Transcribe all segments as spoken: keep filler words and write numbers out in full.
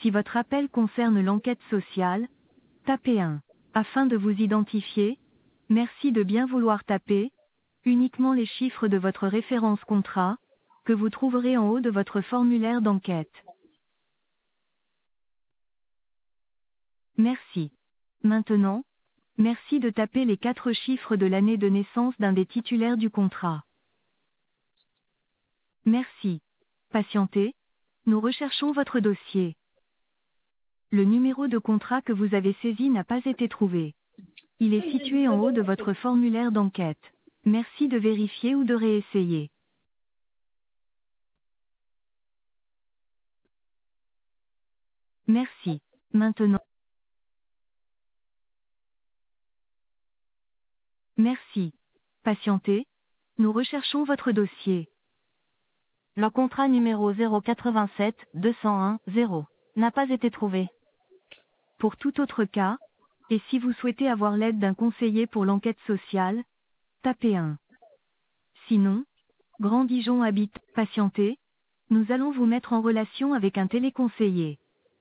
Si votre appel concerne l'enquête sociale, tapez un. Afin de vous identifier, merci de bien vouloir taper uniquement les chiffres de votre référence contrat, que vous trouverez en haut de votre formulaire d'enquête. Merci. Maintenant, merci de taper les quatre chiffres de l'année de naissance d'un des titulaires du contrat. Merci. Patientez, nous recherchons votre dossier. Le numéro de contrat que vous avez saisi n'a pas été trouvé. Il est situé en haut de votre formulaire d'enquête. Merci de vérifier ou de réessayer. Merci. Maintenant. Merci. Patientez, nous recherchons votre dossier. Le contrat numéro zéro quatre-vingt-sept deux cent un zéro n'a pas été trouvé. Pour tout autre cas, et si vous souhaitez avoir l'aide d'un conseiller pour l'enquête sociale, tapez un. Sinon, Grand Dijon habite, patientez, nous allons vous mettre en relation avec un téléconseiller.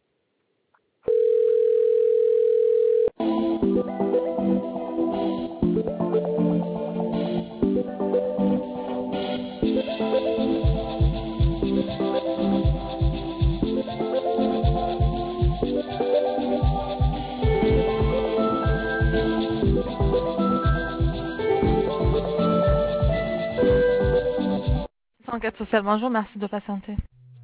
Enquête sociale, bonjour, merci de patienter.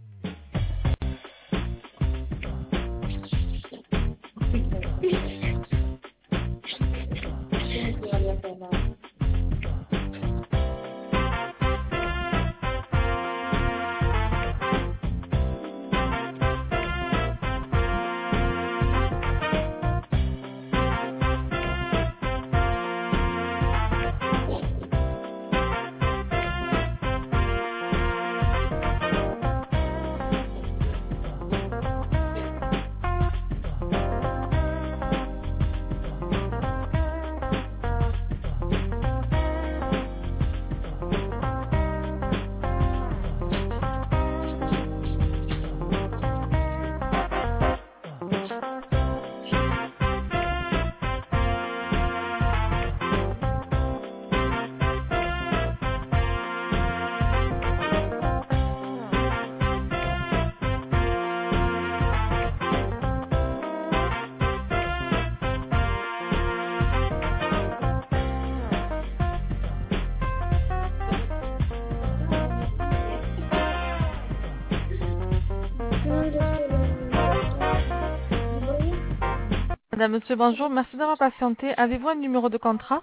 Madame, monsieur, bonjour, merci d'avoir patienté. Avez-vous un numéro de contrat?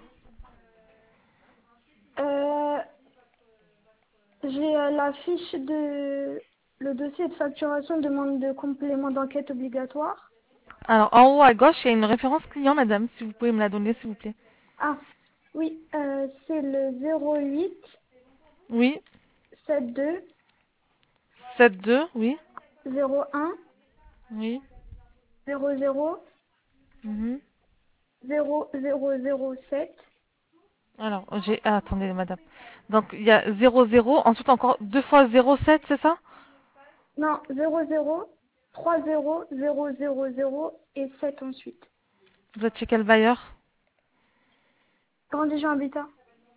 Euh, j'ai euh, la fiche de le dossier de facturation demande de complément d'enquête obligatoire. Alors, en haut à gauche, il y a une référence client, madame, si vous pouvez me la donner, s'il vous plaît. Ah, oui, euh, c'est le zéro huit Oui, soixante-douze sept deux, oui, zéro un oui. zéro zéro Mhm. zéro zéro zéro sept. Alors, j'ai... ah, attendez, madame. Donc, il y a zéro zéro, ensuite encore deux fois zéro sept, c'est ça? Non, zéro zéro trois zéro zéro zéro zéro et sept ensuite. Vous êtes chez quel bailleur? Grand Dijon Habitat.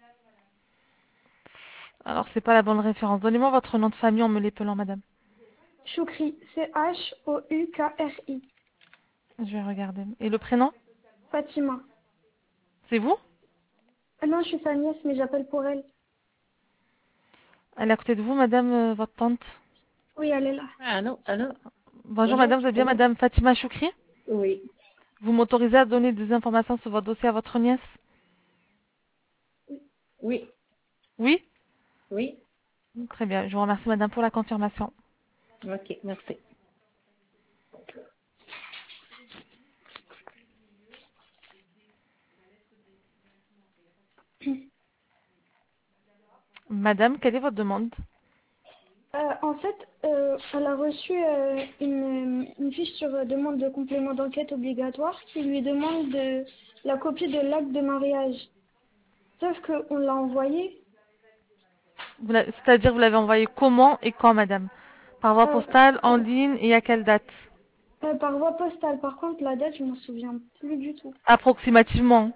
Alors, c'est pas la bonne référence. Donnez-moi votre nom de famille en me l'épelant, madame. Choukri, C H O U K R I. Je vais regarder. Et le prénom? Fatima. C'est vous? Ah non, je suis sa nièce, mais j'appelle pour elle. Elle est à côté de vous, madame, euh, votre tante? Oui, elle est là. Allô, allô. Bonjour, Bonjour. madame, vous êtes bien madame Fatima Choukri? Oui, Vous m'autorisez à donner des informations sur votre dossier à votre nièce? oui, Oui? oui. Très bien, je vous remercie madame pour la confirmation. Ok, merci. Madame, quelle est votre demande? Euh, en fait, euh, elle a reçu euh, une, une fiche sur euh, demande de complément d'enquête obligatoire qui lui demande de, la copie de l'acte de mariage. Sauf qu'on l'a envoyé. Vous la- C'est-à-dire vous l'avez envoyé comment et quand madame? Par voie Euh, postale, en ligne et à quelle date? Euh, par voie postale. Par contre, la date, je m'en souviens plus du tout. Approximativement.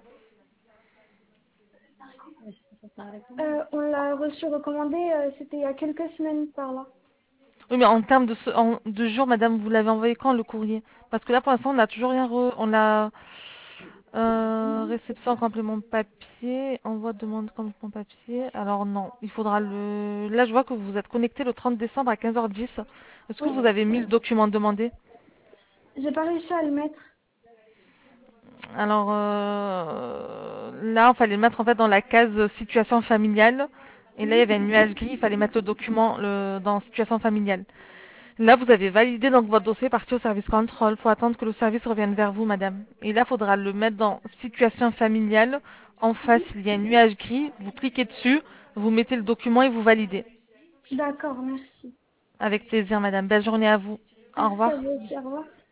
Euh, on l'a reçu recommandé, euh, c'était il y a quelques semaines par là. Oui, mais en termes de, ce- en- de jours, madame, vous l'avez envoyé quand le courrier? Parce que là, pour l'instant, on n'a toujours rien re... On a euh, réception complément papier, envoi de demande complément papier. Alors non, il faudra le... Là, je vois que vous êtes connecté le trente décembre à quinze heures dix. Est-ce que Oui, vous avez mis le document demandé? j'ai pas réussi à le mettre. Alors euh, là, il fallait le mettre en fait dans la case situation familiale. Et là, il y avait un nuage gris, il fallait mettre le document le- dans situation familiale. Là, vous avez validé donc votre dossier parti au service contrôle. Il faut attendre que le service revienne vers vous, madame. Et là, il faudra le mettre dans situation familiale. En face, il y a un nuage gris. Vous cliquez dessus, vous mettez le document et vous validez. D'accord, merci. Avec plaisir, madame. Belle journée à vous. Au Merci à revoir. vous aussi, au revoir.